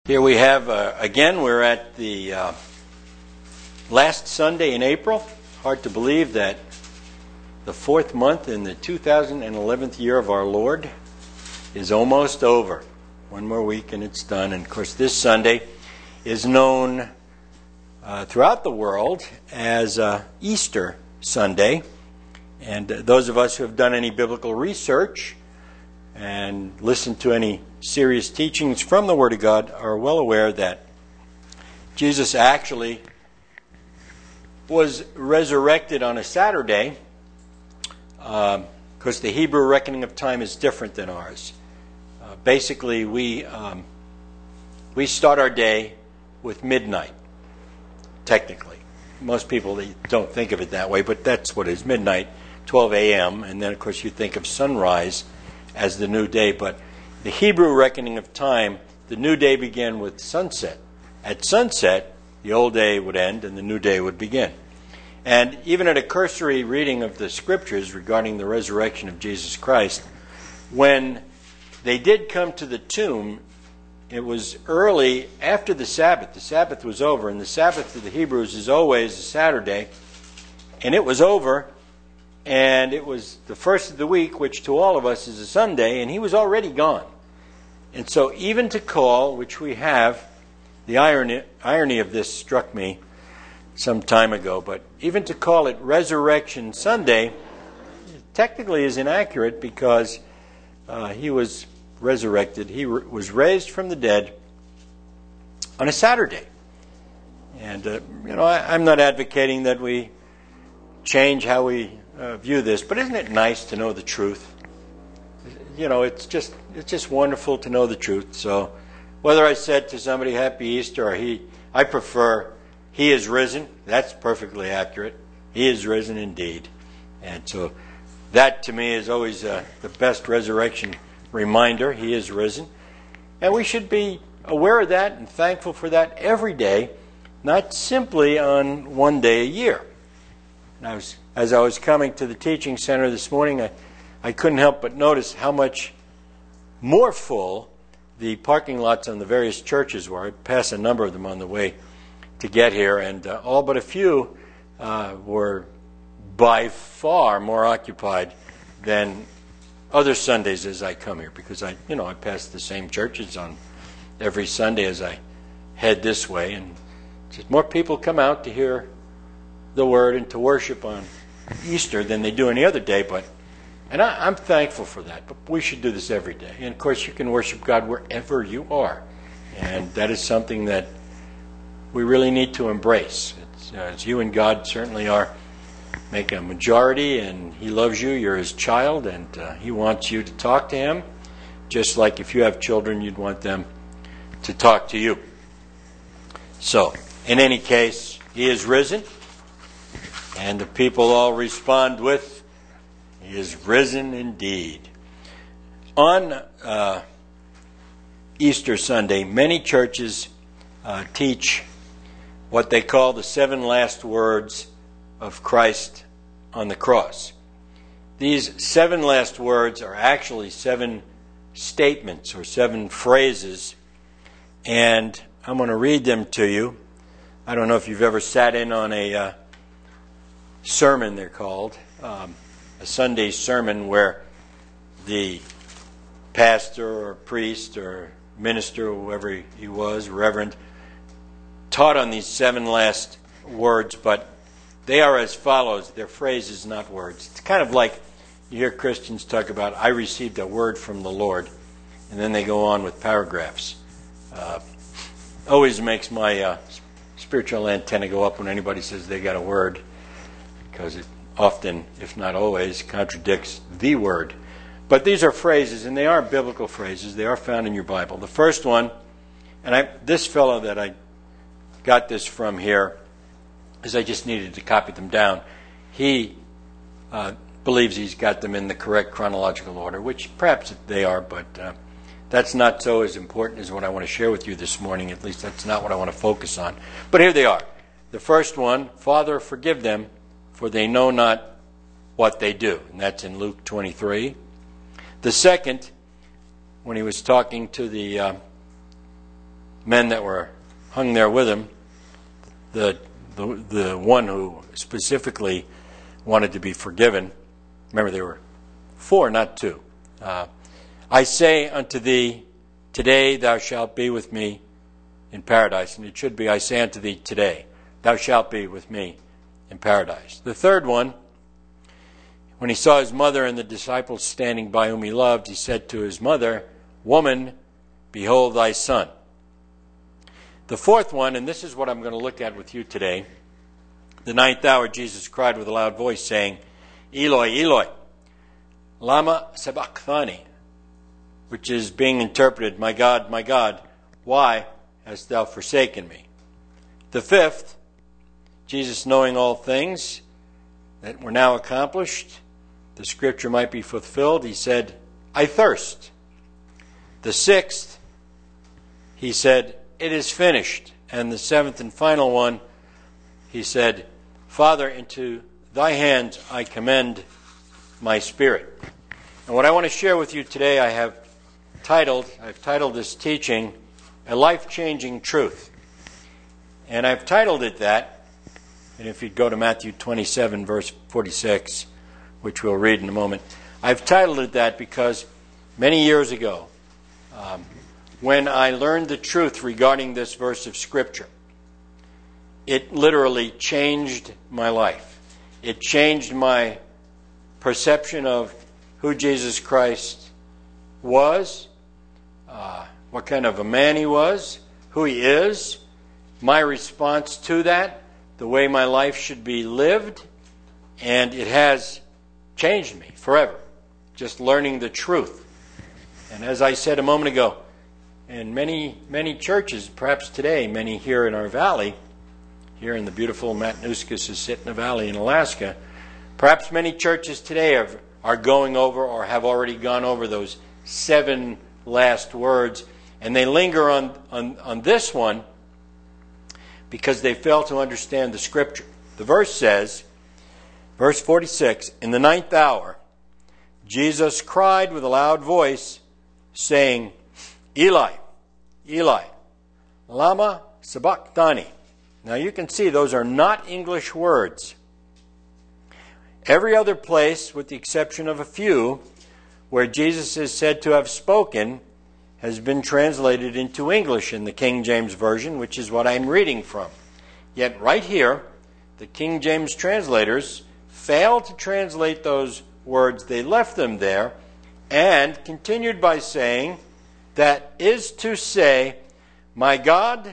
Here we have, again, we're at the last Sunday in April. Hard to believe that the fourth month in the 2011th year of our Lord is almost over. One more week and it's done. And of course this Sunday is known throughout the world as Easter Sunday. And those of us who have done any biblical research and listened to any serious teachings from the Word of God are well aware that Jesus actually was resurrected on a Saturday, because the Hebrew reckoning of time is different than ours. Basically, we start our day with midnight, technically. Most people don't think of it that way, but that's what it is, midnight, 12 a.m., and then, of course, you think of sunrise as the new day. But the Hebrew reckoning of time, the new day began with sunset. At sunset, the old day would end and the new day would begin. And even at a cursory reading of the Scriptures regarding the resurrection of Jesus Christ, when they did come to the tomb, it was early after the Sabbath. The Sabbath was over, and the Sabbath to the Hebrews is always a Saturday. And it was over, and it was the first of the week, which to all of us is a Sunday, and he was already gone. And so even to call, which we have, the irony of this struck me some time ago, but even to call it Resurrection Sunday technically is inaccurate, because he was resurrected. He was raised from the dead on a Saturday. And, I'm not advocating that we change how we view this, but isn't it nice to know the truth? It's just wonderful to know the truth. So whether I said to somebody Happy Easter or I prefer He is risen, that's perfectly accurate. He is risen indeed. And so that to me is always the best resurrection reminder. He is risen. And we should be aware of that and thankful for that every day, not simply on one day a year. And as I was coming to the teaching center this morning, I couldn't help but notice how much more full the parking lots on the various churches were. I passed a number of them on the way to get here, and all but a few were by far more occupied than other Sundays as I come here, because I pass the same churches on every Sunday as I head this way, and just more people come out to hear the Word and to worship on Easter than they do any other day. And I'm thankful for that. But we should do this every day. And of course, you can worship God wherever you are, and that is something that we really need to embrace. It's you and God certainly make a majority, and He loves you. You're His child, and He wants you to talk to Him, just like if you have children, you'd want them to talk to you. So, in any case, He is risen, and the people all respond with, He is risen indeed. On Easter Sunday, many churches teach what they call the 7 last words of Christ on the cross. These 7 last words are actually 7 statements or 7 phrases, and I'm going to read them to you. I don't know if you've ever sat in on a sermon, they're called, a Sunday sermon where the pastor or priest or minister or whoever he was, reverend, taught on these 7 last words, but they are as follows. They're phrases, not words. It's kind of like you hear Christians talk about, I received a word from the Lord, and then they go on with paragraphs. Always makes my spiritual antenna go up when anybody says they got a word, because it often, if not always, contradicts the word. But these are phrases, and they are biblical phrases. They are found in your Bible. The first one, and this fellow that I got this from here, is I just needed to copy them down. He believes he's got them in the correct chronological order, which perhaps they are, but that's not so as important as what I want to share with you this morning. At least that's not what I want to focus on. But here they are. The first one, Father, forgive them, for they know not what they do. And that's in Luke 23. The second, when he was talking to the men that were hung there with him, the one who specifically wanted to be forgiven, remember there were 4, not 2. I say unto thee, today thou shalt be with me in paradise. And it should be, I say unto thee today, thou shalt be with me in paradise. The third one, when he saw his mother and the disciples standing by whom he loved, he said to his mother, Woman, behold thy son. The fourth one, and this is what I'm going to look at with you today, the 9th hour, Jesus cried with a loud voice, saying, Eloi, Eloi, lama sabachthani, which is being interpreted, my God, why hast thou forsaken me? The fifth, Jesus knowing all things that were now accomplished, the scripture might be fulfilled, he said, I thirst. The sixth, he said, it is finished. And the seventh and final one, he said, Father, into thy hands I commend my spirit. And what I want to share with you today, I've titled this teaching, A Life-Changing Truth. And I've titled it that, and if you'd go to Matthew 27, verse 46, which we'll read in a moment, I've titled it that because many years ago, when I learned the truth regarding this verse of Scripture, it literally changed my life. It changed my perception of who Jesus Christ was, what kind of a man he was, who he is, my response to that, the way my life should be lived, and it has changed me forever, just learning the truth. And as I said a moment ago, in many churches, perhaps today, many here in our valley, here in the beautiful Matanuska-Susitna Valley in Alaska, perhaps many churches today are going over or have already gone over those 7 last words, and they linger on this one because they fail to understand the Scripture. The verse says, verse 46, in the 9th hour, Jesus cried with a loud voice, saying, Eli, Eli, lama sabachthani. Now you can see those are not English words. Every other place, with the exception of a few, where Jesus is said to have spoken, has been translated into English in the King James Version, which is what I'm reading from. Yet right here, the King James translators failed to translate those words. They left them there and continued by saying, that is to say, my God,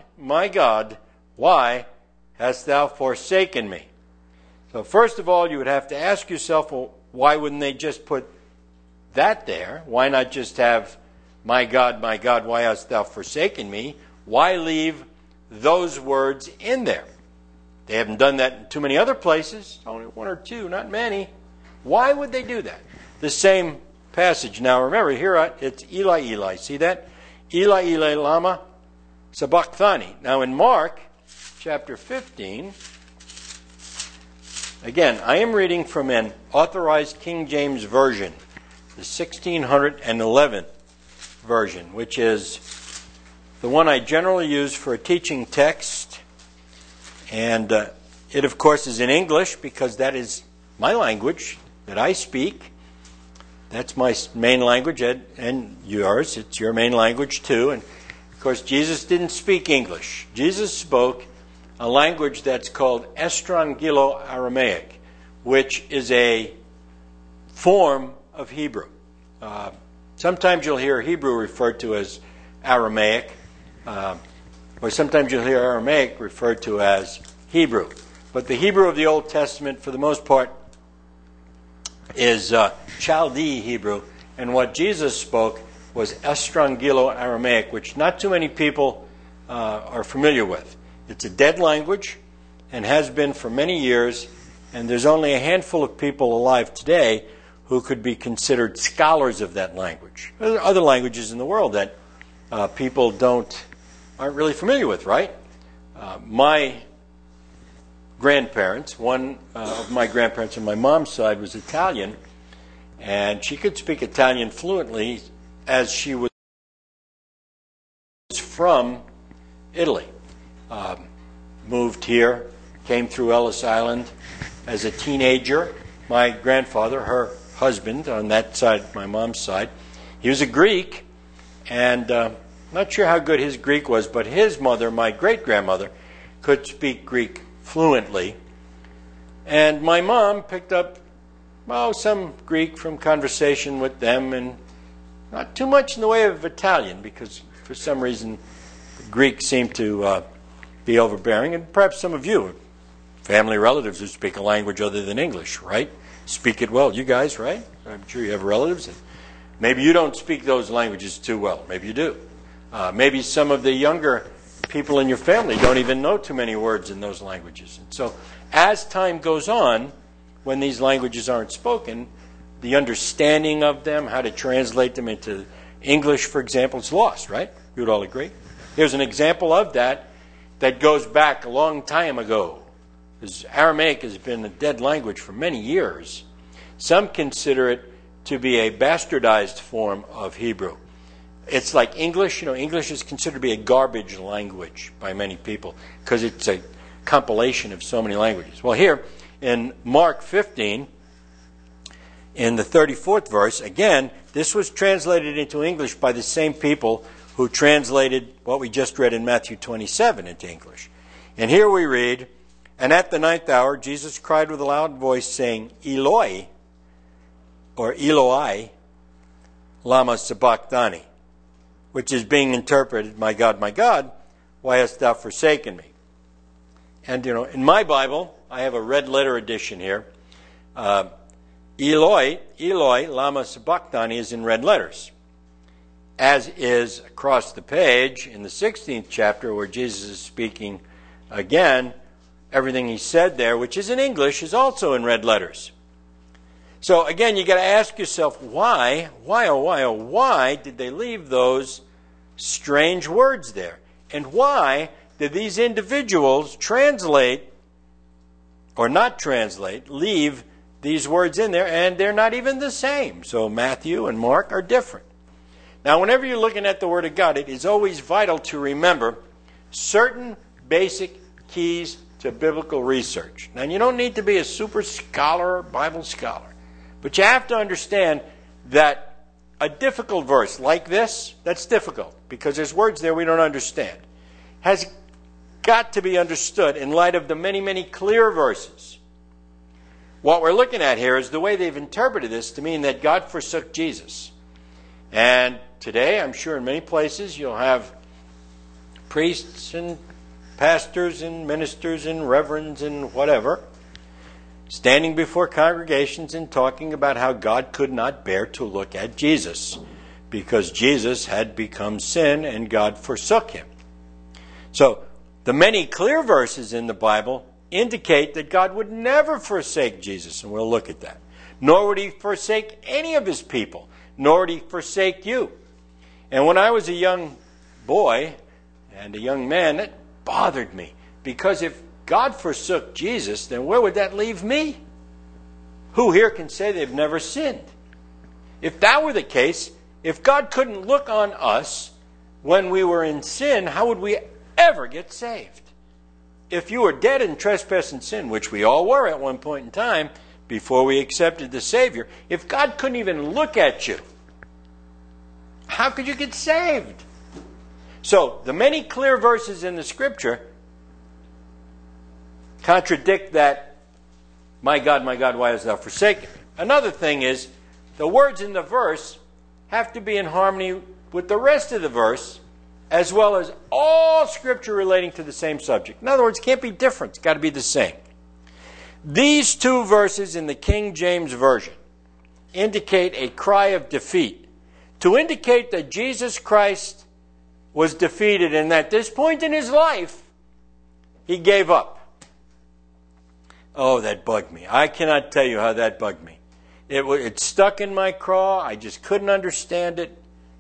why hast thou forsaken me? So first of all, you would have to ask yourself, well, why wouldn't they just put that there? Why not just have, my God, why hast thou forsaken me? Why leave those words in there? They haven't done that in too many other places, only 1 or 2, not many. Why would they do that? The same passage. Now remember, here it's Eli, Eli. See that? Eli, Eli, lama sabachthani. Now in Mark chapter 15, again, I am reading from an authorized King James Version, the 1611 version, which is the one I generally use for a teaching text. And it, of course, is in English because that is my language that I speak. That's my main language, and yours. It's your main language, too. And, of course, Jesus didn't speak English. Jesus spoke a language that's called Estrangelo-Aramaic, which is a form of Hebrew. Sometimes you'll hear Hebrew referred to as Aramaic, or sometimes you'll hear Aramaic referred to as Hebrew. But the Hebrew of the Old Testament, for the most part, is Chaldee Hebrew, and what Jesus spoke was Estrangelo-Aramaic, which not too many people are familiar with. It's a dead language and has been for many years, and there's only a handful of people alive today who could be considered scholars of that language. There are other languages in the world that people aren't really familiar with, right? My grandparents, one of my grandparents on my mom's side was Italian, and she could speak Italian fluently as she was from Italy. Moved here, came through Ellis Island as a teenager. My grandfather, her husband on that side, my mom's side, he was a Greek, and not sure how good his Greek was, but his mother, my great-grandmother, could speak Greek fluently. And my mom picked up, some Greek from conversation with them, and not too much in the way of Italian, because for some reason Greek seemed to be overbearing. And perhaps some of you, family relatives who speak a language other than English, right? Speak it well. You guys, right? I'm sure you have relatives. And maybe you don't speak those languages too well. Maybe you do. Maybe some of the younger people in your family don't even know too many words in those languages. And so as time goes on, when these languages aren't spoken, the understanding of them, how to translate them into English, for example, is lost, right? You would all agree? Here's an example of that goes back a long time ago. Because Aramaic has been a dead language for many years. Some consider it to be a bastardized form of Hebrew. It's like English. English is considered to be a garbage language by many people because it's a compilation of so many languages. Well, here in Mark 15, in the 34th verse, again, this was translated into English by the same people who translated what we just read in Matthew 27 into English. And here we read, "And at the 9th hour, Jesus cried with a loud voice, saying, Eloi, or Eloi, lama sabachthani," which is being interpreted, my God, why hast thou forsaken me?" And, in my Bible, I have a red letter edition here. Eloi, lama sabachthani is in red letters, as is across the page in the 16th chapter where Jesus is speaking again. Everything he said there, which is in English, is also in red letters. So again, you got to ask yourself, why did they leave those strange words there? And why did these individuals translate, or not translate, leave these words in there, and they're not even the same? So Matthew and Mark are different. Now, whenever you're looking at the Word of God, it is always vital to remember certain basic keys to biblical research. Now, you don't need to be a super scholar or Bible scholar, but you have to understand that a difficult verse like this, that's difficult because there's words there we don't understand, has got to be understood in light of the many, many clear verses. What we're looking at here is the way they've interpreted this to mean that God forsook Jesus. And today, I'm sure in many places, you'll have priests and pastors and ministers and reverends and whatever standing before congregations and talking about how God could not bear to look at Jesus because Jesus had become sin and God forsook him. So, the many clear verses in the Bible indicate that God would never forsake Jesus, and we'll look at that. Nor would he forsake any of his people, nor would he forsake you. And when I was a young boy and a young man, it bothered me. Because if God forsook Jesus, then where would that leave me? Who here can say they've never sinned? If that were the case, if God couldn't look on us when we were in sin, how would we ever get saved? If you were dead in trespass and sin, which we all were at one point in time before we accepted the Savior, if God couldn't even look at you, how could you get saved? So, the many clear verses in the Scripture contradict that, my God, why hast thou forsaken me? Another thing is, the words in the verse have to be in harmony with the rest of the verse, as well as all Scripture relating to the same subject. In other words, it can't be different. It's got to be the same. These two verses in the King James Version indicate a cry of defeat, to indicate that Jesus Christ was defeated and that at this point in his life, he gave up. Oh, that bugged me. I cannot tell you how that bugged me. It stuck in my craw. I just couldn't understand it.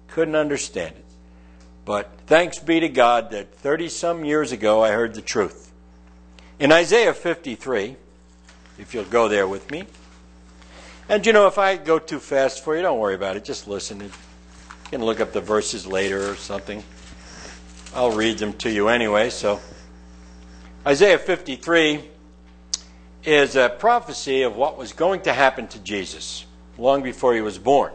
But thanks be to God that 30-some years ago I heard the truth. In Isaiah 53, if you'll go there with me. And if I go too fast for you, don't worry about it. Just listen. You can look up the verses later or something. I'll read them to you anyway. So, Isaiah 53 is a prophecy of what was going to happen to Jesus long before he was born.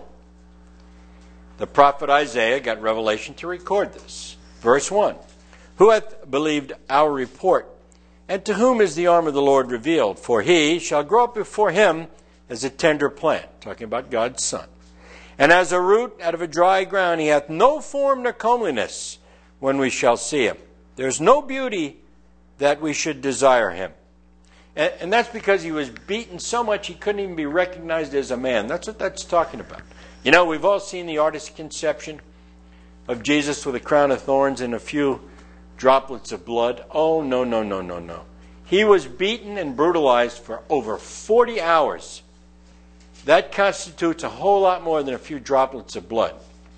The prophet Isaiah got revelation to record this. Verse 1, Who hath believed our report? And to whom is the arm of the Lord revealed? For he shall grow up before him as a tender plant, talking about God's Son. And as a root out of a dry ground, he hath no form nor comeliness when we shall see him. There's no beauty that we should desire him. And that's because he was beaten so much he couldn't even be recognized as a man. That's what that's talking about. You know, we've all seen the artist's conception of Jesus with a crown of thorns and a few droplets of blood. Oh, no, no, no, no, no. He was beaten and brutalized for over 40 hours. That constitutes a whole lot more than a few droplets of blood.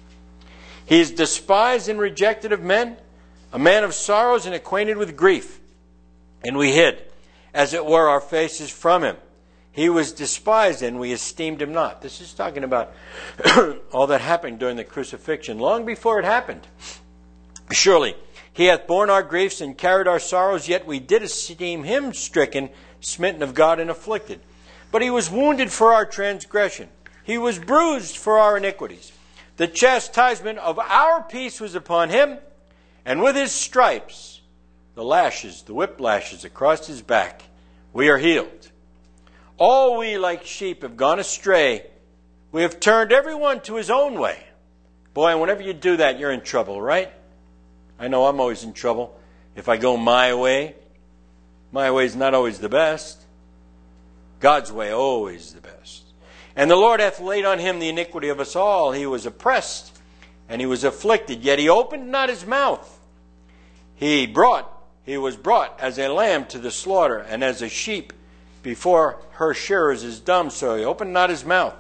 He is despised and rejected of men, a man of sorrows and acquainted with grief. And we hid, as it were, our faces from him. He was despised and we esteemed him not. This is talking about all that happened during the crucifixion, long before it happened. Surely, he hath borne our griefs and carried our sorrows, yet we did esteem him stricken, smitten of God, and afflicted. But he was wounded for our transgression. He was bruised for our iniquities. The chastisement of our peace was upon him, and with his stripes, the lashes, the whip lashes across his back, we are healed. All we like sheep have gone astray. We have turned everyone to his own way. Boy, and whenever you do that, you're in trouble, right? I know I'm always in trouble. If I go my way is not always the best. God's way always the best. And the Lord hath laid on him the iniquity of us all. He was oppressed and he was afflicted, yet he opened not his mouth. He was brought as a lamb to the slaughter, and as a sheep before her shearers is dumb, so he opened not his mouth.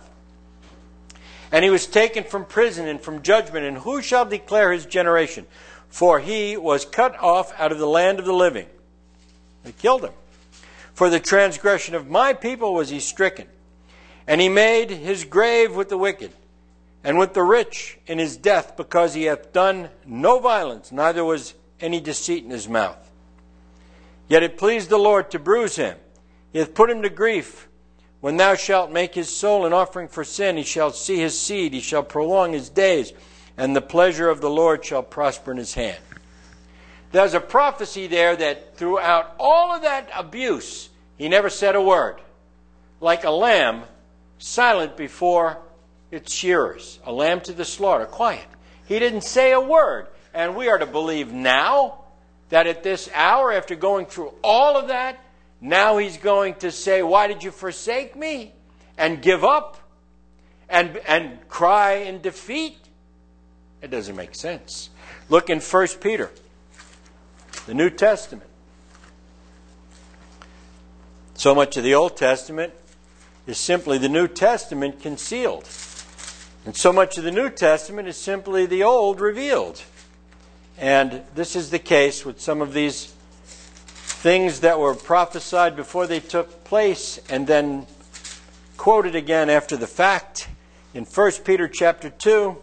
And he was taken from prison and from judgment, and who shall declare his generation? For he was cut off out of the land of the living. They killed him. For the transgression of my people was he stricken. And he made his grave with the wicked, and with the rich in his death, because he hath done no violence, neither was any deceit in his mouth. Yet it pleased the Lord to bruise him. He hath put him to grief. When thou shalt make his soul an offering for sin, he shall see his seed, he shall prolong his days, and the pleasure of the Lord shall prosper in his hand. There's a prophecy there that throughout all of that abuse, he never said a word. Like a lamb silent before its shearers, a lamb to the slaughter, quiet. He didn't say a word. And we are to believe now that at this hour, after going through all of that, now he's going to say, why did you forsake me? And give up? And cry in defeat? It doesn't make sense. Look in 1 Peter, the New Testament. So much of the Old Testament is simply the New Testament concealed. And so much of the New Testament is simply the Old revealed. And this is the case with some of these things that were prophesied before they took place and then quoted again after the fact. In 1 Peter chapter 2,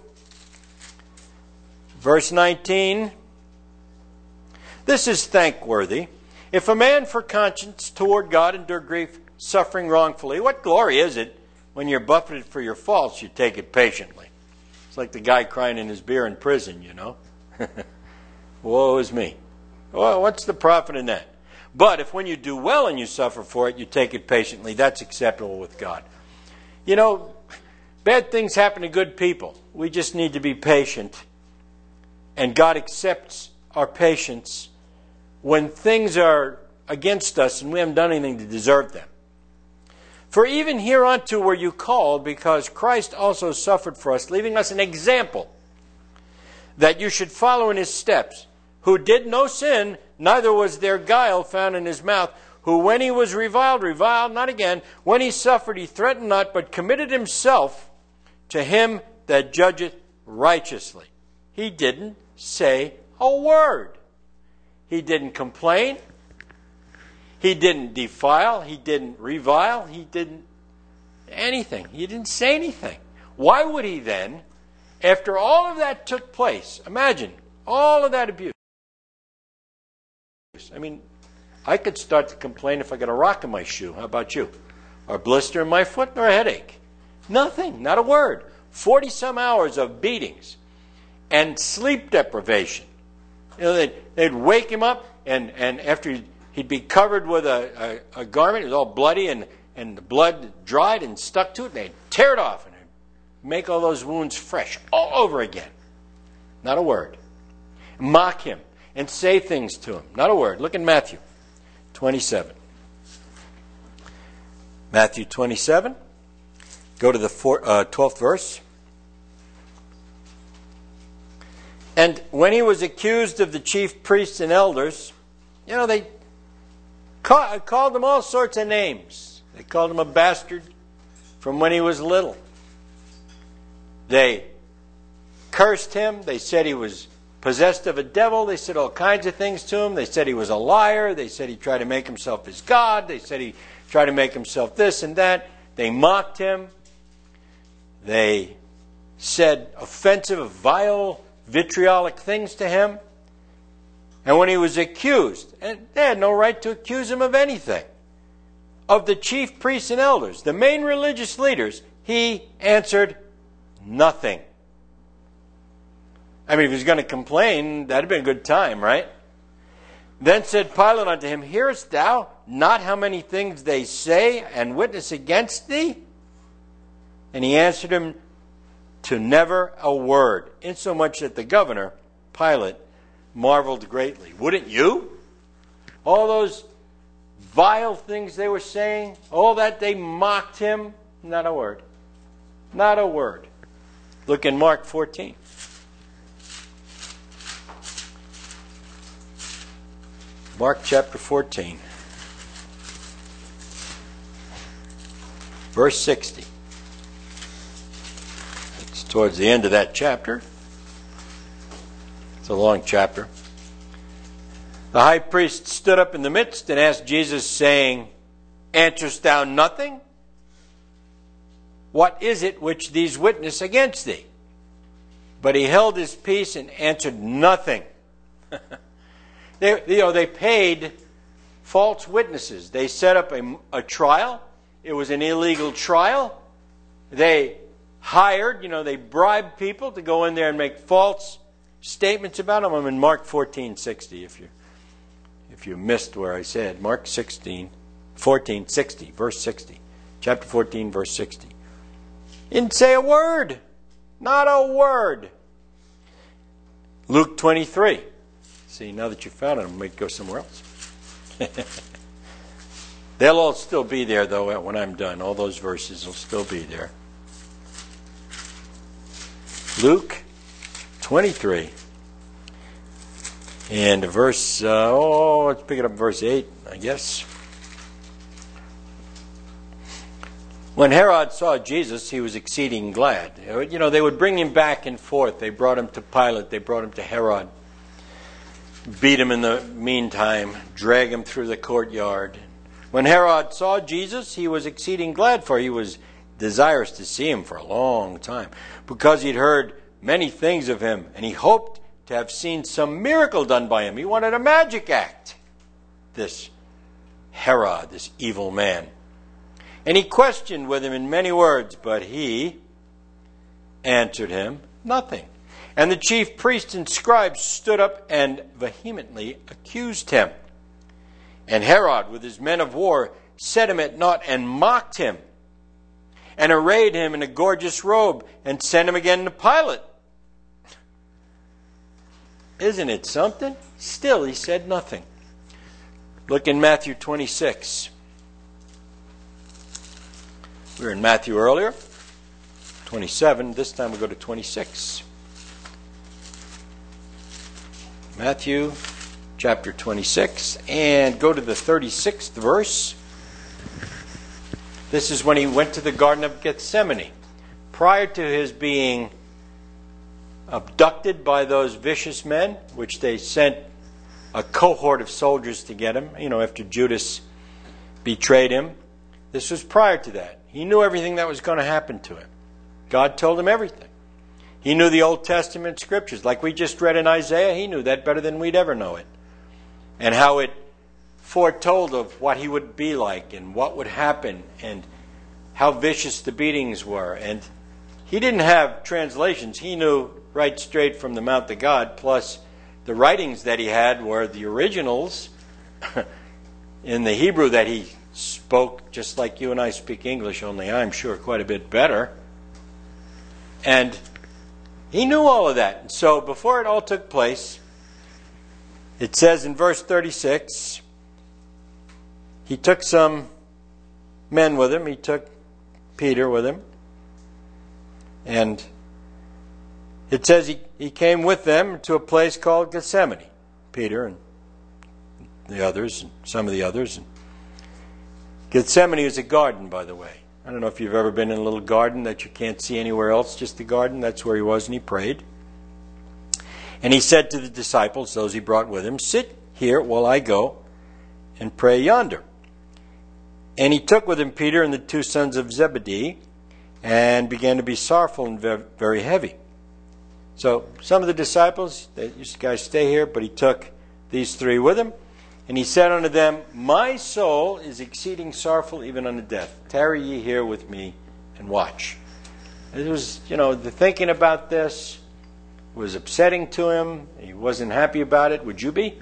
verse 19, this is thankworthy. If a man for conscience toward God endure grief, suffering wrongfully, what glory is it when you're buffeted for your faults, you take it patiently? It's like the guy crying in his beer in prison, you know. Woe is me. Well, what's the profit in that? But if when you do well and you suffer for it, you take it patiently, that's acceptable with God. You know, bad things happen to good people. We just need to be patient. And God accepts our patience when things are against us and we haven't done anything to deserve them. For even hereunto were you called, because Christ also suffered for us, leaving us an example, that you should follow in his steps, who did no sin, neither was there guile found in his mouth, who when he was reviled not again, when he suffered, he threatened not, but committed himself to him that judgeth righteously. He didn't say a word. He didn't complain. He didn't defile. He didn't revile. He didn't anything. He didn't say anything. Why would he then, after all of that took place, imagine all of that abuse, I mean, I could start to complain if I got a rock in my shoe. How about you? Or a blister in my foot or a headache? Nothing, not a word. 40-some hours of beatings and sleep deprivation. You know, they'd wake him up, and after he'd be covered with a garment, it was all bloody, and the blood dried and stuck to it, and they'd tear it off and make all those wounds fresh all over again. Not a word. Mock him and say things to him. Not a word. Look in Matthew 27. Matthew 27. Go to the 12th verse. And when he was accused of the chief priests and elders, you know, they called him all sorts of names. They called him a bastard from when he was little. They cursed him. They said he was possessed of a devil. They said all kinds of things to him. They said he was a liar. They said he tried to make himself his God. They said he tried to make himself this and that. They mocked him. They said offensive, vile, vitriolic things to him. And when he was accused, and they had no right to accuse him of anything, of the chief priests and elders, the main religious leaders, he answered nothing. I mean, if he was going to complain, that'd have been a good time, right? Then said Pilate unto him, Hearest thou not how many things they say and witness against thee? And he answered him to never a word, insomuch that the governor, Pilate, marveled greatly. Wouldn't you? All those vile things they were saying, all that they mocked him, not a word. Not a word. Look in Mark 14. Mark chapter 14. Verse 60. It's towards the end of that chapter. It's a long chapter. The high priest stood up in the midst and asked Jesus, saying, Answerest thou nothing? What is it which these witness against thee? But he held his peace and answered nothing. They paid false witnesses. They set up a trial. It was an illegal trial. They hired, they bribed people to go in there and make false statements about them. I'm in Mark 14:60 if you missed where I said. Mark 14:60, verse 60. Chapter 14, verse 60. He didn't say a word. Not a word. Luke 23. See, now that you found it, I might go somewhere else. They'll all still be there, though, when I'm done. All those verses will still be there. Luke 23. And verse, let's pick it up verse 8, I guess. When Herod saw Jesus, he was exceeding glad. They would bring him back and forth. They brought him to Pilate. They brought him to Herod. Beat him in the meantime. Drag him through the courtyard. When Herod saw Jesus, he was exceeding glad, for he was desirous to see him for a long time, because he'd heard many things of him, and he hoped to have seen some miracle done by him. He wanted a magic act, this Herod, this evil man. And he questioned with him in many words, but he answered him nothing. And the chief priests and scribes stood up and vehemently accused him. And Herod, with his men of war, set him at naught and mocked him, and arrayed him in a gorgeous robe, and sent him again to Pilate. Isn't it something? Still, he said nothing. Look in Matthew 26. We were in Matthew earlier, 27. This time we go to 26. Matthew chapter 26, and go to the 36th verse. This is when he went to the Garden of Gethsemane. Prior to his being abducted by those vicious men, which they sent a cohort of soldiers to get him, after Judas betrayed him. This was prior to that. He knew everything that was going to happen to him. God told him everything. He knew the Old Testament scriptures. Like we just read in Isaiah, he knew that better than we'd ever know it. and how it foretold of what he would be like and what would happen and how vicious the beatings were. And he didn't have translations. He knew right straight from the mouth of God, plus the writings that he had were the originals in the Hebrew that he spoke, just like you and I speak English, only I'm sure quite a bit better. And he knew all of that. And so before it all took place, it says in verse 36, he took some men with him. He took Peter with him. And it says he came with them to a place called Gethsemane. Peter and the others, and some of the others. Gethsemane is a garden, by the way. I don't know if you've ever been in a little garden that you can't see anywhere else, just the garden. That's where he was, and he prayed. And he said to the disciples, those he brought with him, "Sit here while I go and pray yonder." And he took with him Peter and the two sons of Zebedee and began to be sorrowful and very heavy. So some of the disciples, you guys stay here, but he took these three with him. And he said unto them, "My soul is exceeding sorrowful even unto death. Tarry ye here with me and watch." It was, the thinking about this was upsetting to him. He wasn't happy about it. Would you be?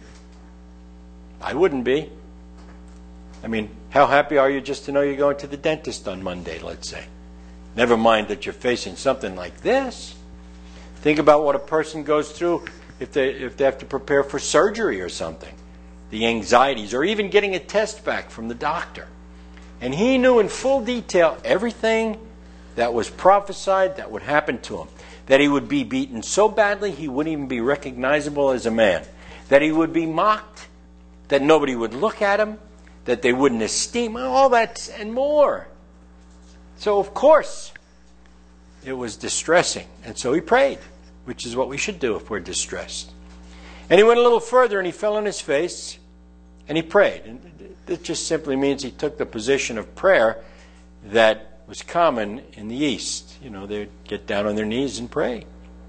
I wouldn't be. I mean, how happy are you just to know you're going to the dentist on Monday, let's say? Never mind that you're facing something like this. Think about what a person goes through if they have to prepare for surgery or something. The anxieties, or even getting a test back from the doctor. And he knew in full detail everything that was prophesied that would happen to him. That he would be beaten so badly he wouldn't even be recognizable as a man. That he would be mocked. That nobody would look at him. That they wouldn't esteem him. All that and more. So of course it was distressing. And so he prayed, which is what we should do if we're distressed. And he went a little further and he fell on his face and he prayed. And it just simply means he took the position of prayer that was common in the East. They'd get down on their knees and pray.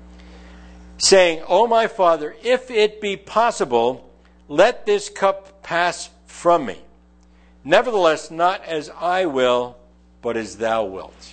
Saying, "O my Father, if it be possible, let this cup pass from me. Nevertheless, not as I will, but as thou wilt."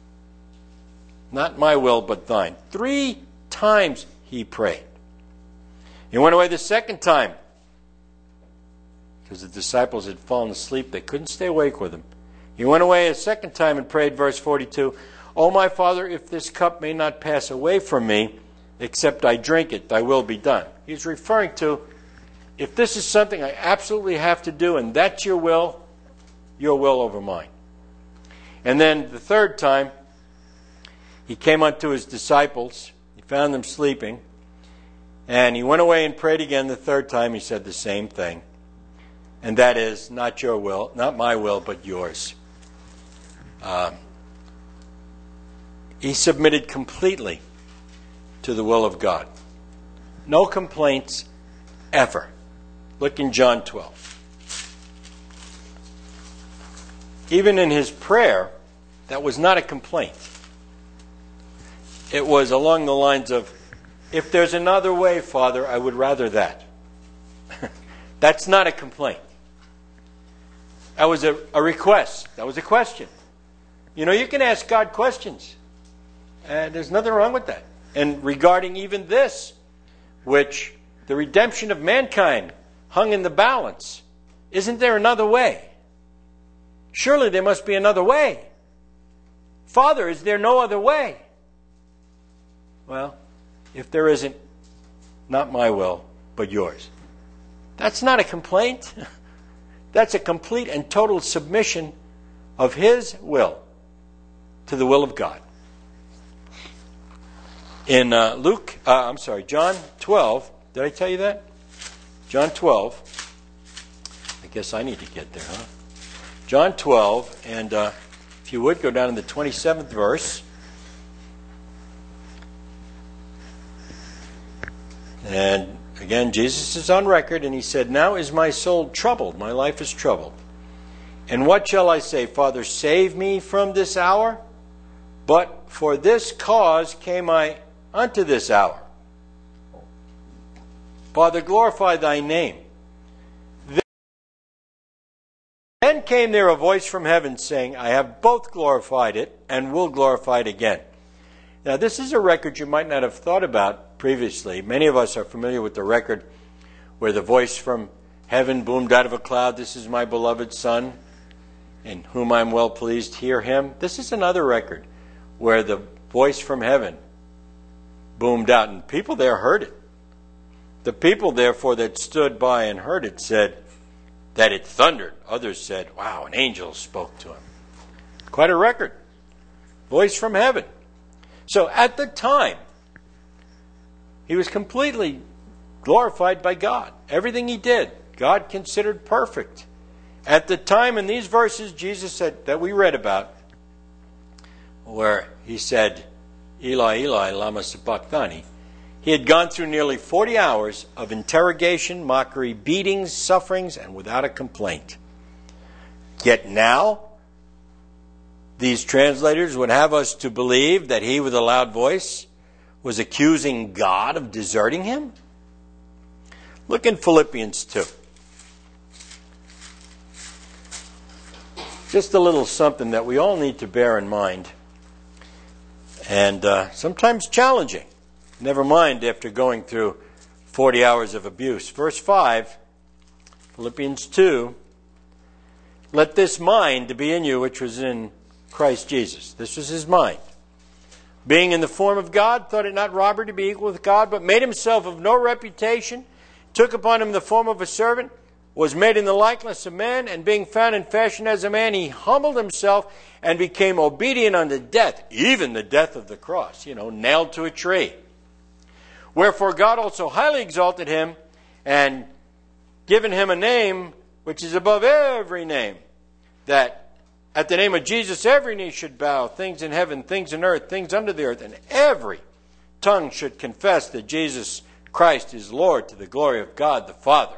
Not my will, but thine. 3 times he prayed. He went away the second time because the disciples had fallen asleep. They couldn't stay awake with him. He went away a second time and prayed, verse 42, "O my Father, if this cup may not pass away from me, except I drink it, thy will be done." He's referring to, if this is something I absolutely have to do, and that's your will over mine. And then the third time, he came unto his disciples. He found them sleeping. And he went away and prayed again the third time. He said the same thing. And that is, not your will, not my will, but yours. He submitted completely to the will of God. No complaints ever. Look in John 12. Even in his prayer, that was not a complaint. It was along the lines of, "If there's another way, Father, I would rather that." That's not a complaint. That was a request. That was a question. You can ask God questions. And there's nothing wrong with that. And regarding even this, which the redemption of mankind hung in the balance, isn't there another way? Surely there must be another way. Father, is there no other way? Well, if there isn't, not my will, but yours. That's not a complaint. That's a complete and total submission of his will to the will of God. In John 12, did I tell you that? John 12. I guess I need to get there, huh? John 12, and if you would, go down to the 27th verse. And again, Jesus is on record, and he said, "Now is my soul troubled, my life is troubled. And what shall I say? Father, save me from this hour? But for this cause came I unto this hour. Father, glorify thy name. Then came there a voice from heaven saying, I have both glorified it and will glorify it again. Now, this is a record you might not have thought about previously. Many of us are familiar with the record where the voice from heaven boomed out of a cloud, this is my beloved Son, in whom I am well pleased, hear him. This is another record where the voice from heaven boomed out, and people there heard it. The people, therefore, that stood by and heard it said that it thundered. Others said, wow, an angel spoke to him. Quite a record. Voice from heaven. So at the time, he was completely glorified by God. Everything he did, God considered perfect. At the time in these verses, Jesus said that we read about, where he said, Eli, Eli, lama sabachthani, he had gone through nearly 40 hours of interrogation, mockery, beatings, sufferings, and without a complaint. Yet now, these translators would have us to believe that he, with a loud voice, was accusing God of deserting him? Look in Philippians 2. Just a little something that we all need to bear in mind. And sometimes challenging. Never mind after going through 40 hours of abuse. Verse 5, Philippians 2, let this mind be in you which was in Christ Jesus. This was his mind. Being in the form of God, thought it not robbery to be equal with God, but made himself of no reputation, took upon him the form of a servant, was made in the likeness of men, and being found in fashion as a man, he humbled himself and became obedient unto death, even the death of the cross, nailed to a tree. Wherefore God also highly exalted him and given him a name which is above every name, that at the name of Jesus every knee should bow, things in heaven, things in earth, things under the earth, and every tongue should confess that Jesus Christ is Lord, to the glory of God the Father.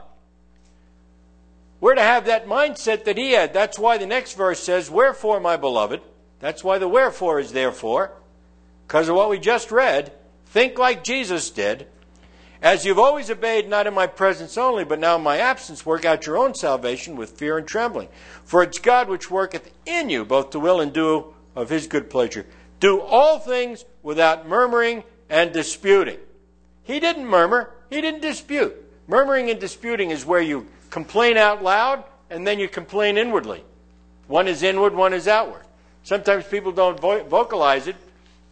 We're to have that mindset that he had. That's why the next verse says, wherefore, my beloved, that's why the wherefore is therefore, because of what we just read, think like Jesus did. As you've always obeyed, not in my presence only, but now in my absence, work out your own salvation with fear and trembling. For it's God which worketh in you, both to will and do of his good pleasure. Do all things without murmuring and disputing. He didn't murmur. He didn't dispute. Murmuring and disputing is where you complain out loud and then you complain inwardly. One is inward, one is outward. Sometimes people don't vocalize it,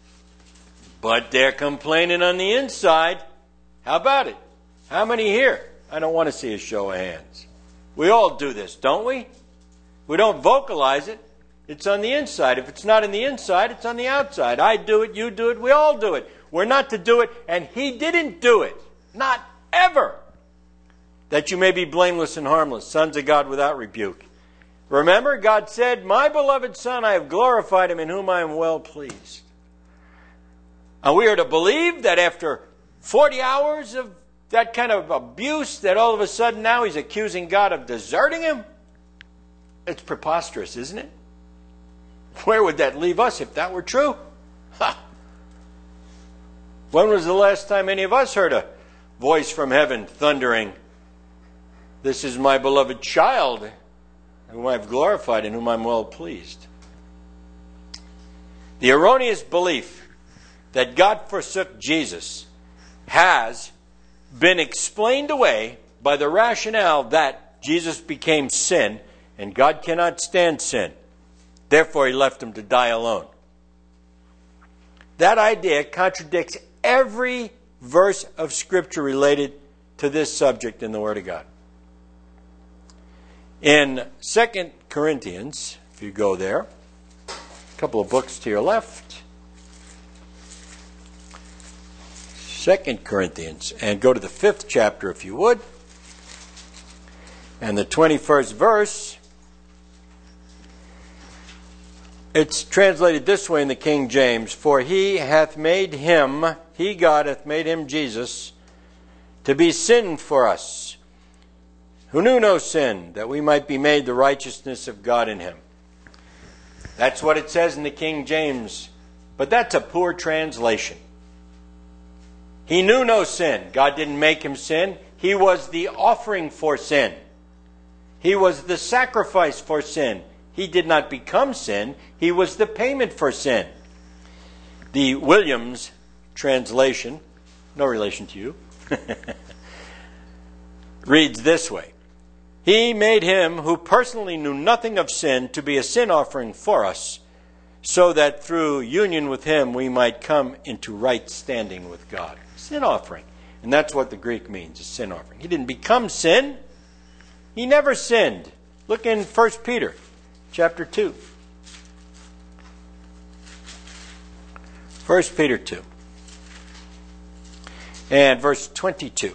but they're complaining on the inside. How about it? How many here? I don't want to see a show of hands. We all do this, don't we? We don't vocalize it. It's on the inside. If it's not on the inside, it's on the outside. I do it, you do it, we all do it. We're not to do it, and he didn't do it. Not ever. That you may be blameless and harmless, sons of God without rebuke. Remember, God said, my beloved Son, I have glorified him, in whom I am well pleased. And we are to believe that after 40 hours of that kind of abuse, that all of a sudden now he's accusing God of deserting him? It's preposterous, isn't it? Where would that leave us if that were true? Ha! When was the last time any of us heard a voice from heaven thundering, this is my beloved child, whom I have glorified, in whom I am well pleased? The erroneous belief that God forsook Jesus has been explained away by the rationale that Jesus became sin and God cannot stand sin. Therefore, he left him to die alone. That idea contradicts every verse of Scripture related to this subject in the Word of God. In 2 Corinthians, if you go there, a couple of books to your left, 2 Corinthians, and go to the 5th chapter if you would, and the 21st verse. It's translated this way in the King James, for he hath made him, he, God, hath made him, Jesus, to be sin for us, who knew no sin, that we might be made the righteousness of God in him. That's what it says in the King James, but that's a poor translation. He knew no sin. God didn't make him sin. He was the offering for sin. He was the sacrifice for sin. He did not become sin. He was the payment for sin. The Williams translation, no relation to you, reads this way. He made him who personally knew nothing of sin to be a sin offering for us, so that through union with him we might come into right standing with God. Sin offering. And that's what the Greek means, a sin offering. He didn't become sin. He never sinned. Look in 1 Peter chapter 2. 1 Peter 2. And verse 22.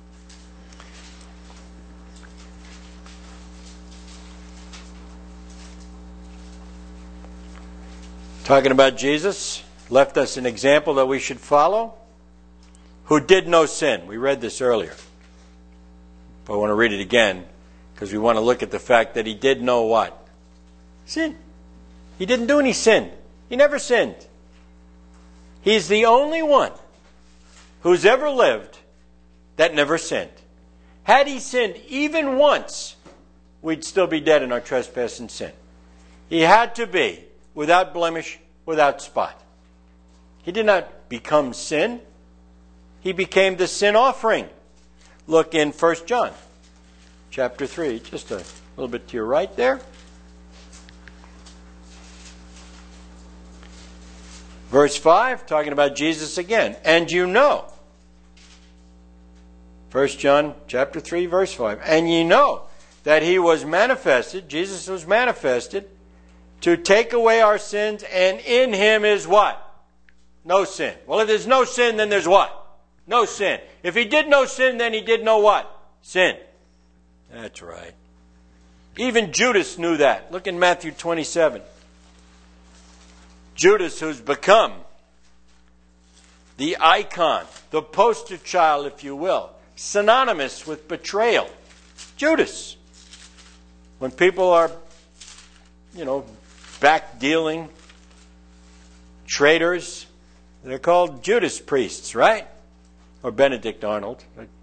Talking about Jesus, left us an example that we should follow, who did no sin. We read this earlier. But I want to read it again, because we want to look at the fact that he did know what? Sin. He didn't do any sin. He never sinned. He's the only one who's ever lived that never sinned. Had he sinned even once, we'd still be dead in our trespass and sin. He had to be without blemish, without spot. He did not become sin. He became the sin offering. Look in 1 John chapter 3, just a little bit to your right there. Verse 5, talking about Jesus again. And you know, 1 John chapter 3, verse 5, and ye know that he was manifested, Jesus was manifested, to take away our sins, and in him is what? No sin. Well, if there's no sin, then there's what? No sin. If he did no sin, then he did no what? Sin. That's right. Even Judas knew that. Look in Matthew 27. Judas, who's become the icon, the poster child, if you will, synonymous with betrayal. Judas. When people are, back-dealing traitors, they're called Judas priests, right? Or Benedict Arnold.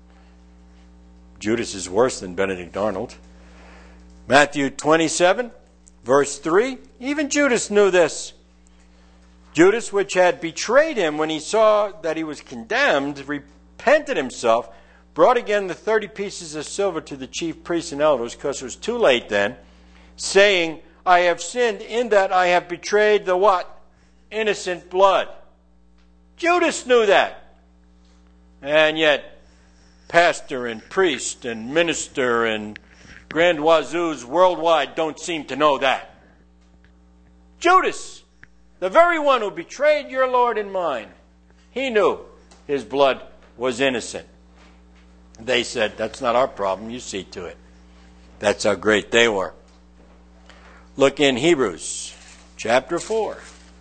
Judas is worse than Benedict Arnold. Matthew 27, verse 3. Even Judas knew this. Judas, which had betrayed him when he saw that he was condemned, repented himself, brought again the 30 pieces of silver to the chief priests and elders, because it was too late then, saying, I have sinned in that I have betrayed the what? Innocent blood. Judas knew that. And yet, pastor and priest and minister and grand wazoos worldwide don't seem to know that. Judas, the very one who betrayed your Lord and mine, he knew his blood was innocent. They said, that's not our problem, you see to it. That's how great they were. Look in Hebrews chapter 4.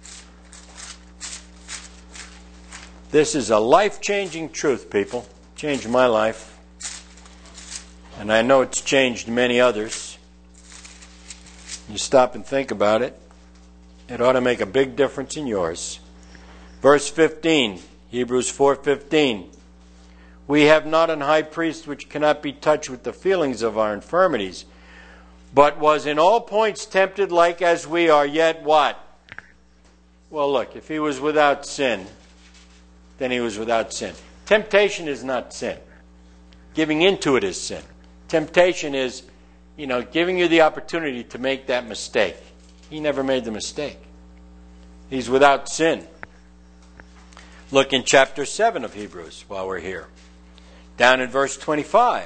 This is a life-changing truth, people. Changed my life. And I know it's changed many others. You stop and think about it. It ought to make a big difference in yours. Verse 15, Hebrews 4:15. We have not an high priest which cannot be touched with the feelings of our infirmities, but was in all points tempted like as we are, yet what? Well, look, if he was without sin, then he was without sin. Temptation is not sin. Giving into it is sin. Temptation is, giving you the opportunity to make that mistake. He never made the mistake. He's without sin. Look in chapter 7 of Hebrews while we're here. Down in verse 25.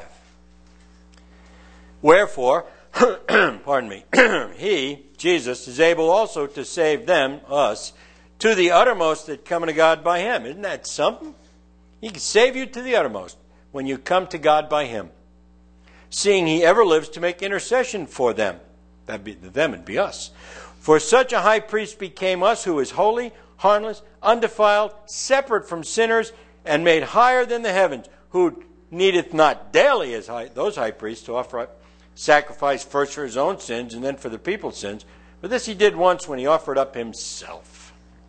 Wherefore, pardon me, he, Jesus, is able also to save them, us, to the uttermost that come to God by him. Isn't that something? He can save you to the uttermost when you come to God by him. Seeing he ever lives to make intercession for them. That'd be them, it'd be us. For such a high priest became us, who is holy, harmless, undefiled, separate from sinners, and made higher than the heavens, who needeth not daily as those high priests to offer up sacrifice first for his own sins and then for the people's sins. But this he did once when he offered up himself.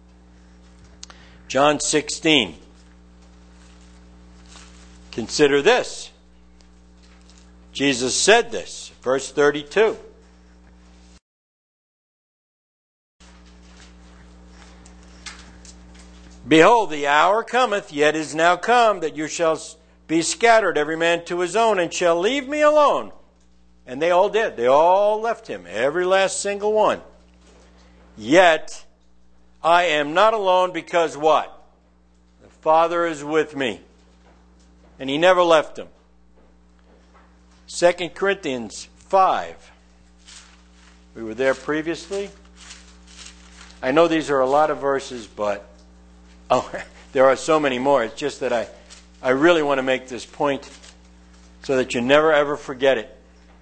John 16. Consider this. Jesus said this, verse 32. Behold, the hour cometh, yet is now come, that you shall be scattered, every man to his own, and shall leave me alone. And they all did. They all left him, every last single one. Yet I am not alone, because what? The Father is with me. And he never left them. 2 Corinthians 5. We were there previously. I know these are a lot of verses, but there are so many more. It's just that I really want to make this point so that you never ever forget it.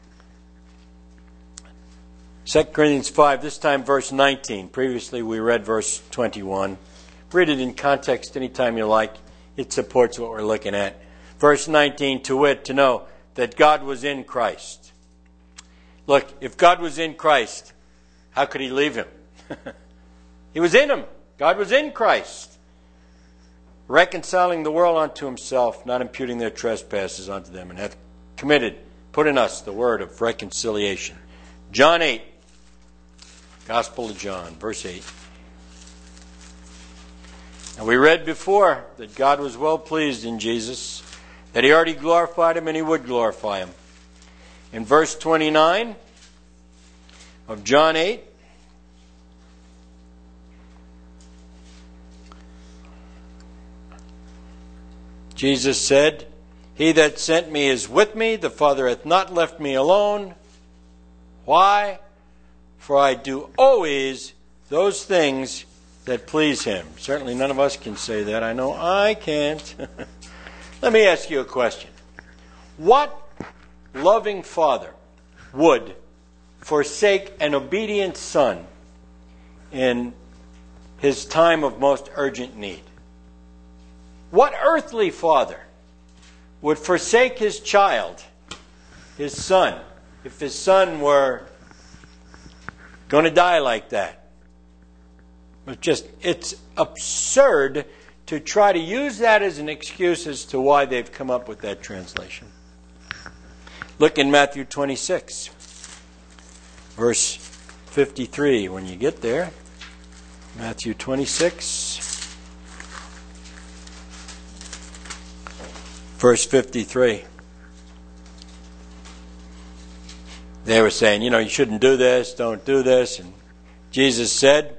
2 Corinthians 5, this time verse 19. Previously we read verse 21. Read it in context anytime you like. It supports what we're looking at. Verse 19, to wit, to know that God was in Christ. Look, if God was in Christ, how could he leave him? He was in him. God was in Christ. Reconciling the world unto himself, not imputing their trespasses unto them, and hath put in us the word of reconciliation. John 8, Gospel of John, verse 8. And we read before that God was well pleased in Jesus, that he already glorified him and he would glorify him. In verse 29 of John 8, Jesus said, he that sent me is with me. The Father hath not left me alone. Why? For I do always those things that please him. Certainly none of us can say that. I know I can't. Let me ask you a question. What loving father would forsake an obedient son in his time of most urgent need? What earthly father would forsake his child, his son, if his son were going to die like that? It's absurd to try to use that as an excuse as to why they've come up with that translation. Look in Matthew 26, verse 53. When you get there, Matthew 26, verse 53. They were saying, you shouldn't do this, don't do this. And Jesus said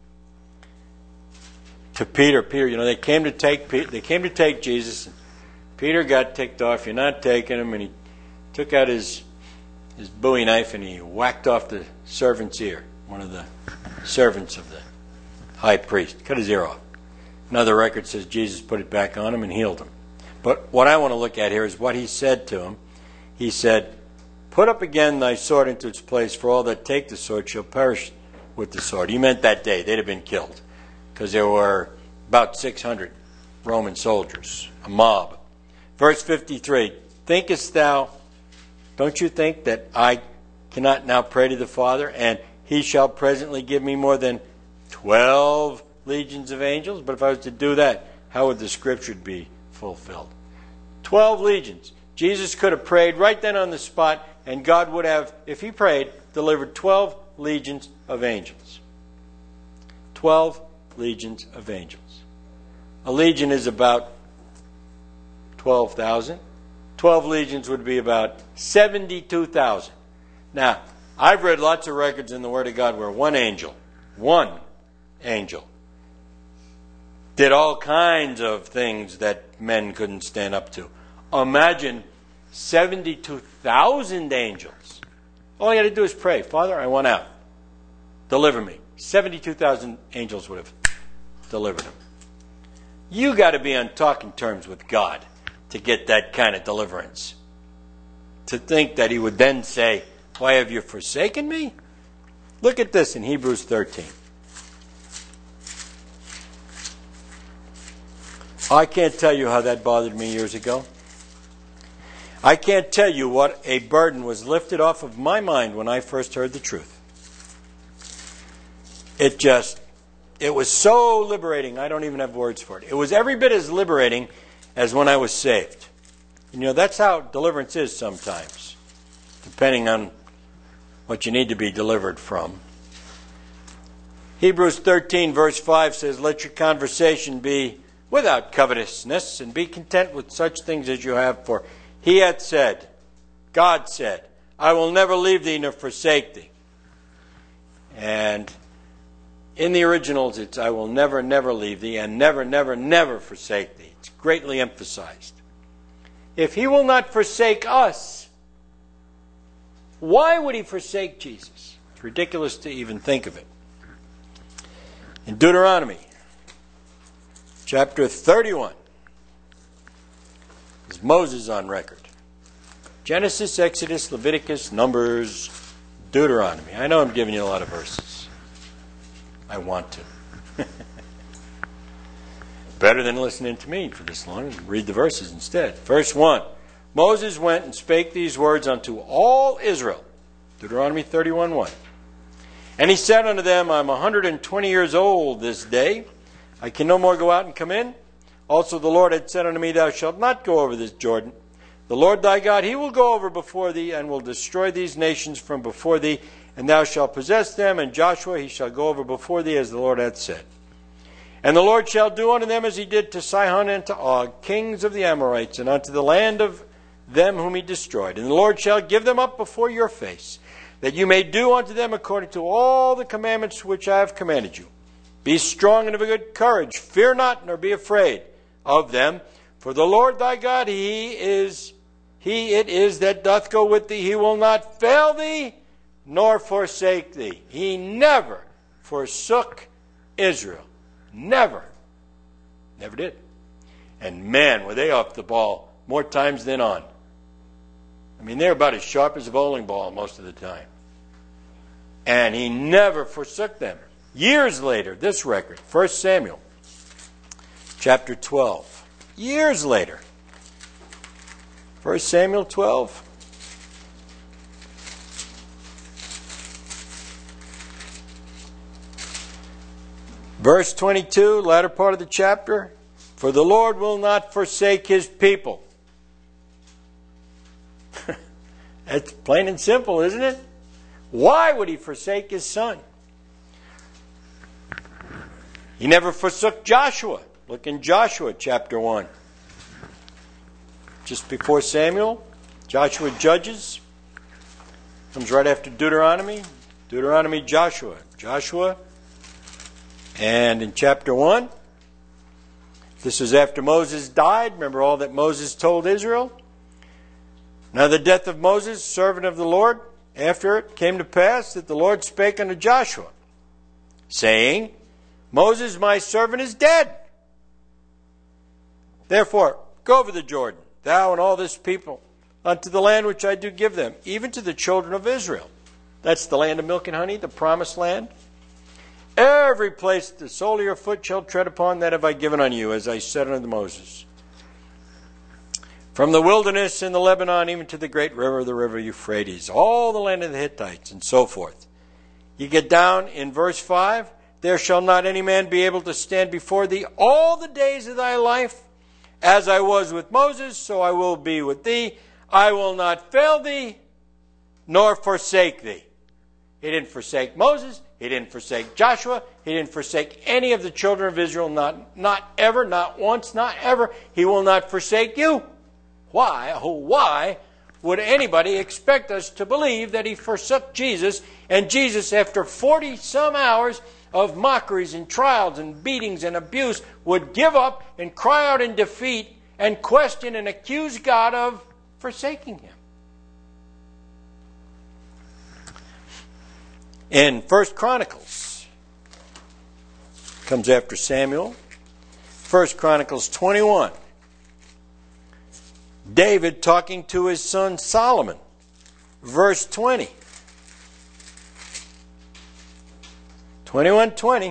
to Peter, they came to take Jesus. And Peter got ticked off. You're not taking him. And he took out his Bowie knife and he whacked off the servant's ear, one of the servants of the high priest. Cut his ear off. Another record says Jesus put it back on him and healed him. But what I want to look at here is what he said to him. He said, put up again thy sword into its place, for all that take the sword shall perish with the sword. He meant that day. They'd have been killed, because there were about 600 Roman soldiers, a mob. Verse 53, don't you think that I cannot now pray to the Father, and he shall presently give me more than 12 legions of angels? But if I was to do that, how would the scripture be fulfilled? 12 legions. Jesus could have prayed right then on the spot, and God would have, if he prayed, delivered 12 legions of angels. 12 legions of angels. A legion is about 12,000. 12 legions would be about 72,000. Now, I've read lots of records in the Word of God where one angel did all kinds of things that men couldn't stand up to. Imagine 72,000 angels. All you had to do is pray, Father, I want out. Deliver me. 72,000 angels would have delivered him. You got to be on talking terms with God to get that kind of deliverance. To think that he would then say, why have you forsaken me? Look at this in Hebrews 13. I can't tell you how that bothered me years ago. I can't tell you what a burden was lifted off of my mind when I first heard the truth. It was so liberating, I don't even have words for it. It was every bit as liberating as when I was saved. And that's how deliverance is sometimes. depending on what you need to be delivered from. Hebrews 13 verse 5 says, "Let your conversation be without covetousness, and be content with such things as you have, for he hath said," God said, "I will never leave thee nor forsake thee." And in the originals it's, "I will never, never leave thee, and never, never, never forsake thee." It's greatly emphasized. If he will not forsake us, why would he forsake Jesus? It's ridiculous to even think of it. In Deuteronomy chapter 31, is Moses on record. Genesis, Exodus, Leviticus, Numbers, Deuteronomy. I know I'm giving you a lot of verses. I want to. Better than listening to me for this long. Read the verses instead. Verse 1. Moses went and spake these words unto all Israel. Deuteronomy 31:1. And he said unto them, I'm 120 years old this day. I can no more go out and come in. Also the Lord had said unto me, Thou shalt not go over this Jordan. The Lord thy God, he will go over before thee, and will destroy these nations from before thee, and thou shalt possess them. And Joshua, he shall go over before thee, as the Lord hath said. And the Lord shall do unto them as he did to Sihon and to Og, kings of the Amorites, and unto the land of them whom he destroyed. And the Lord shall give them up before your face, that you may do unto them according to all the commandments which I have commanded you. Be strong and of a good courage. Fear not, nor be afraid of them. For the Lord thy God, He it is that doth go with thee. He will not fail thee, nor forsake thee. He never forsook Israel. Never. Never did. And man, were they off the ball more times than on. I mean, they're about as sharp as a bowling ball most of the time. And he never forsook them. Years later, this record, 1 Samuel, chapter 12. Years later, 1 Samuel 12. Verse 22, latter part of the chapter. For the Lord will not forsake his people. That's plain and simple, isn't it? Why would he forsake his son? He never forsook Joshua. Look in Joshua chapter 1. Just before Samuel, Joshua Judges. Comes right after Deuteronomy. Deuteronomy, Joshua. Joshua. And in chapter 1, this is after Moses died. Remember all that Moses told Israel? Now the death of Moses, servant of the Lord, after it came to pass that the Lord spake unto Joshua, saying, Moses my servant is dead. Therefore, go over the Jordan, thou and all this people, unto the land which I do give them, even to the children of Israel. That's the land of milk and honey, the promised land. Every place the sole of your foot shall tread upon, that have I given unto you, as I said unto Moses. From the wilderness in the Lebanon, even to the great river, the river Euphrates, all the land of the Hittites, and so forth. You get down in verse 5, there shall not any man be able to stand before thee all the days of thy life. As I was with Moses, so I will be with thee. I will not fail thee, nor forsake thee. He didn't forsake Moses. He didn't forsake Joshua. He didn't forsake any of the children of Israel. Not ever, not once, not ever. He will not forsake you. Why would anybody expect us to believe that he forsook Jesus, and Jesus, after 40-some hours of mockeries and trials and beatings and abuse, would give up and cry out in defeat and question and accuse God of forsaking him? In 1 Chronicles, comes after Samuel, 1 Chronicles 21, David talking to his son Solomon, verse 20. 21:20.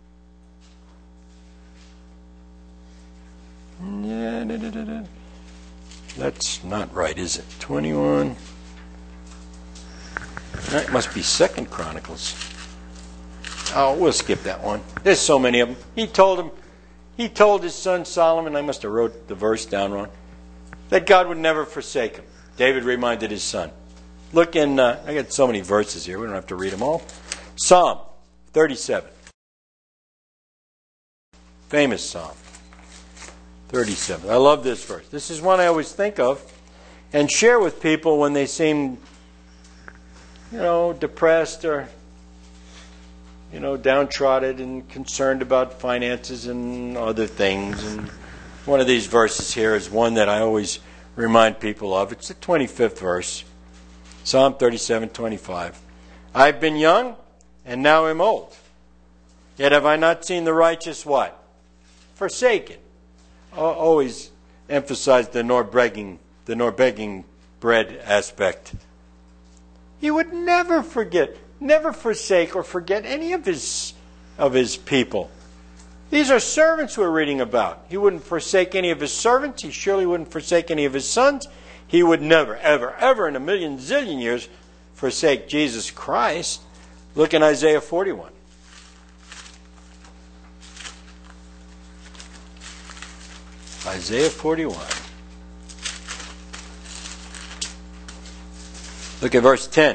That's not right, is it? 21. That must be 2 Chronicles. Oh, we'll skip that one. There's so many of them. He told his son Solomon, I must have wrote the verse down wrong, that God would never forsake him. David reminded his son. Look in, I got so many verses here, we don't have to read them all. Psalm 37. Famous Psalm 37. I love this verse. This is one I always think of and share with people when they seem, depressed or, downtrodden and concerned about finances and other things. And one of these verses here is one that I always remind people of. It's the 25th verse. Psalm 37:25. I've been young and now am old. Yet have I not seen the righteous what? Forsaken. Always emphasize the nor begging bread aspect. He would never forsake or forget any of his people. These are servants we're reading about. He wouldn't forsake any of his servants. He surely wouldn't forsake any of his sons. He would never, ever, ever in a million zillion years forsake Jesus Christ. Look in Isaiah 41. Isaiah 41. Look at verse 10.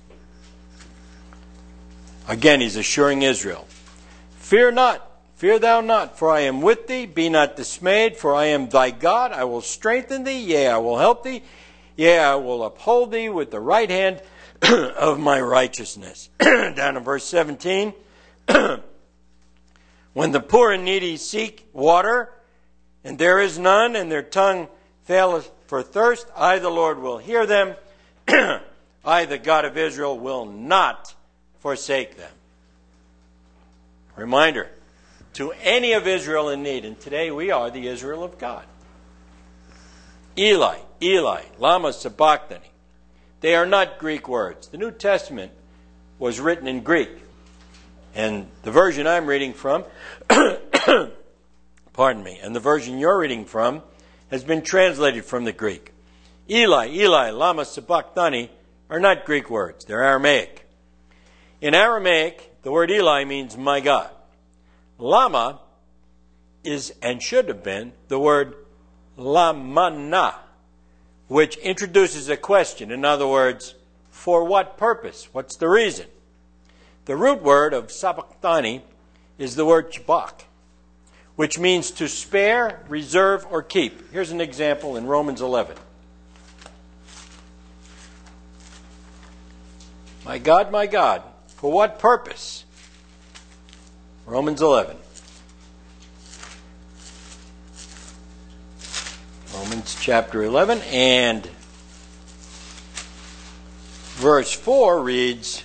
Again, he's assuring Israel. Fear not, fear thou not, for I am with thee. Be not dismayed, for I am thy God. I will strengthen thee, yea, I will help thee. Yea, I will uphold thee with the right hand of my righteousness. Down in verse 17. When the poor and needy seek water, and there is none, and their tongue faileth for thirst, I, the Lord, will hear them. I, the God of Israel, will not forsake them. Reminder to any of Israel in need, and today we are the Israel of God. Eli, Eli, lama sabachthani. They are not Greek words. The New Testament was written in Greek. And the version I'm reading from, pardon me, and the version you're reading from has been translated from the Greek. Eli, Eli, lama sabachthani are not Greek words. They're Aramaic. In Aramaic, the word Eli means my God. Lama is and should have been the word lamana, which introduces a question. In other words, for what purpose? What's the reason? The root word of sabachthani is the word chabak, which means to spare, reserve, or keep. Here's an example in Romans 11. My God, for what purpose? Romans 11. Romans chapter 11 and verse 4 reads,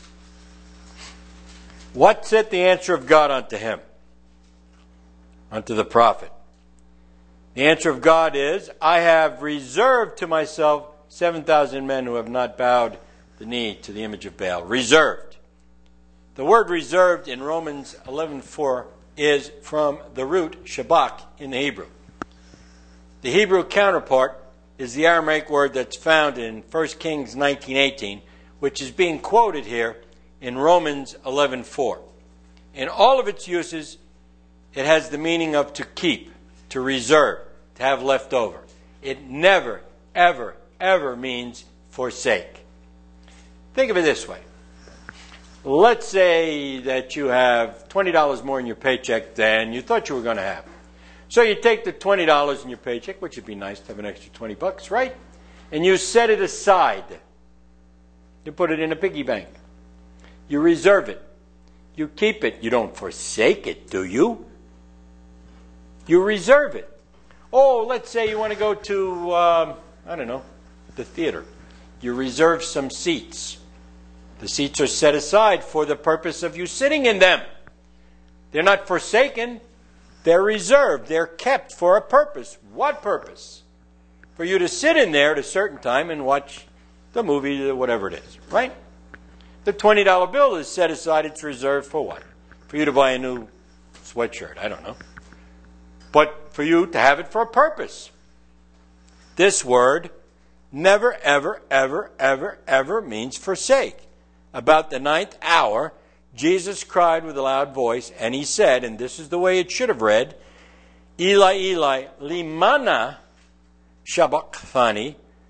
what said the answer of God unto him? Unto the prophet. The answer of God is, I have reserved to myself 7,000 men who have not bowed the knee to the image of Baal. Reserved. The word reserved in Romans 11:4 is from the root shabak in the Hebrew. The Hebrew counterpart is the Aramaic word that's found in 1 Kings 19:18, which is being quoted here in Romans 11:4. In all of its uses, it has the meaning of to keep, to reserve, to have left over. It never, ever, ever means forsake. Think of it this way. Let's say that you have $20 more in your paycheck than you thought you were going to have. So you take the $20 in your paycheck, which would be nice to have an extra $20, right? And you set it aside. You put it in a piggy bank. You reserve it. You keep it. You don't forsake it, do you? You reserve it. Oh, let's say you want to go to, the theater. You reserve some seats. The seats are set aside for the purpose of you sitting in them. They're not forsaken. They're reserved. They're kept for a purpose. What purpose? For you to sit in there at a certain time and watch the movie, whatever it is, right? The $20 bill is set aside. It's reserved for what? For you to buy a new sweatshirt. I don't know. But for you to have it for a purpose. This word never, ever, ever, ever, ever means forsake. About the 9th hour, Jesus cried with a loud voice, and he said, and this is the way it should have read, Eli, Eli, limana sabachthani,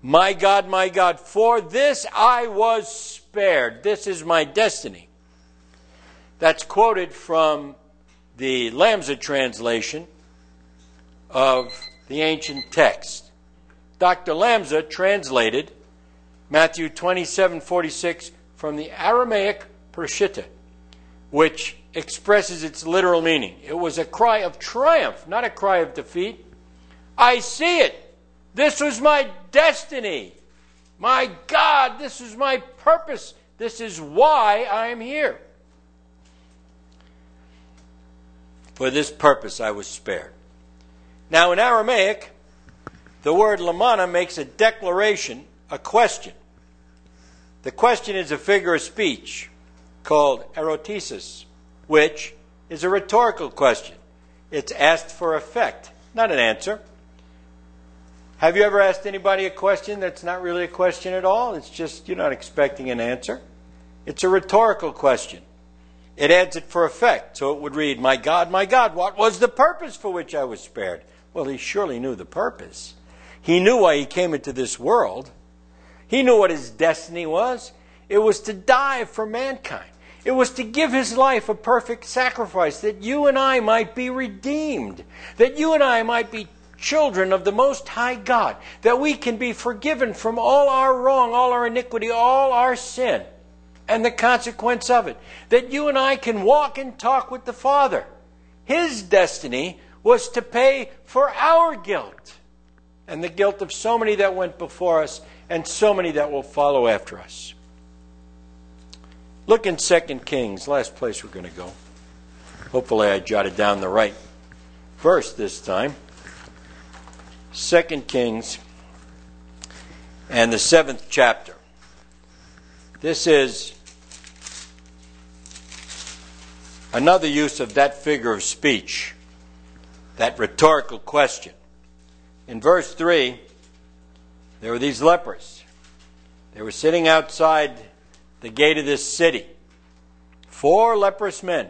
my God, for this I was spared. This is my destiny. That's quoted from the Lamsa translation of the ancient text. Dr. Lamsa translated Matthew 27:46 from the Aramaic Peshitta, which expresses its literal meaning. It was a cry of triumph, not a cry of defeat. I see it. This was my destiny. My God, this is my purpose. This is why I am here. For this purpose I was spared. Now in Aramaic, the word lamana makes a declaration, a question. The question is a figure of speech called erotesis, which is a rhetorical question. It's asked for effect, not an answer. Have you ever asked anybody a question that's not really a question at all? It's just you're not expecting an answer. It's a rhetorical question. It adds it for effect. So it would read, my God, what was the purpose for which I was spared? Well, he surely knew the purpose. He knew why he came into this world. He knew what his destiny was. It was to die for mankind. It was to give his life a perfect sacrifice, that you and I might be redeemed, that you and I might be children of the Most High God, that we can be forgiven from all our wrong, all our iniquity, all our sin, and the consequence of it, that you and I can walk and talk with the Father. His destiny was to pay for our guilt and the guilt of so many that went before us and so many that will follow after us. Look in 2 Kings, last place we're going to go. Hopefully I jotted down the right verse this time. 2 Kings and the 7th chapter. This is another use of that figure of speech, that rhetorical question. In verse 3, there were these lepers. They were sitting outside the gate of this city. 4 leprous men.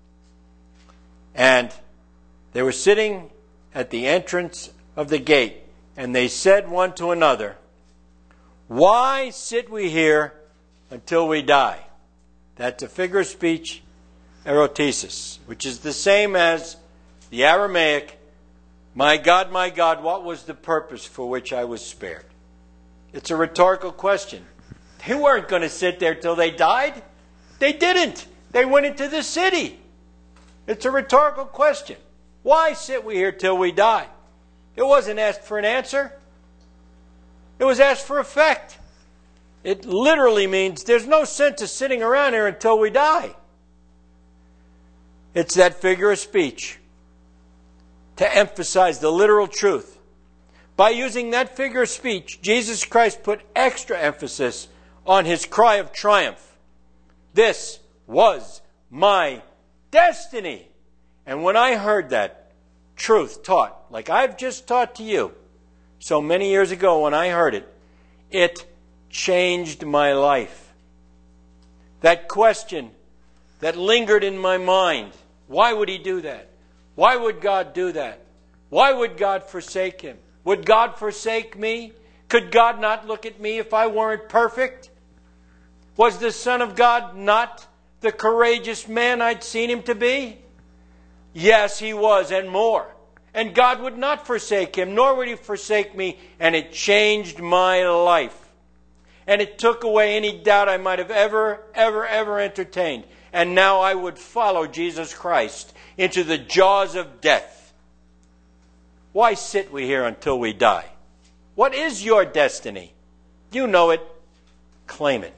And they were sitting at the entrance of the gate. And they said one to another, why sit we here until we die? That's a figure of speech, erotesis, which is the same as the Aramaic, my God, what was the purpose for which I was spared? It's a rhetorical question. They weren't going to sit there till they died. They didn't. They went into the city. It's a rhetorical question. Why sit we here till we die? It wasn't asked for an answer. It was asked for effect. It literally means there's no sense of sitting around here until we die. It's that figure of speech to emphasize the literal truth. By using that figure of speech, Jesus Christ put extra emphasis on his cry of triumph. This was my destiny. And when I heard that truth taught, like I've just taught to you so many years ago when I heard it, it changed my life. That question that lingered in my mind, why would he do that? Why would God do that? Why would God forsake him? Would God forsake me? Could God not look at me if I weren't perfect? Was the Son of God not the courageous man I'd seen him to be? Yes, he was, and more. And God would not forsake him, nor would he forsake me, and it changed my life. And it took away any doubt I might have ever entertained. And now I would follow Jesus Christ into the jaws of death. Why sit we here until we die? What is your destiny? You know it. Claim it.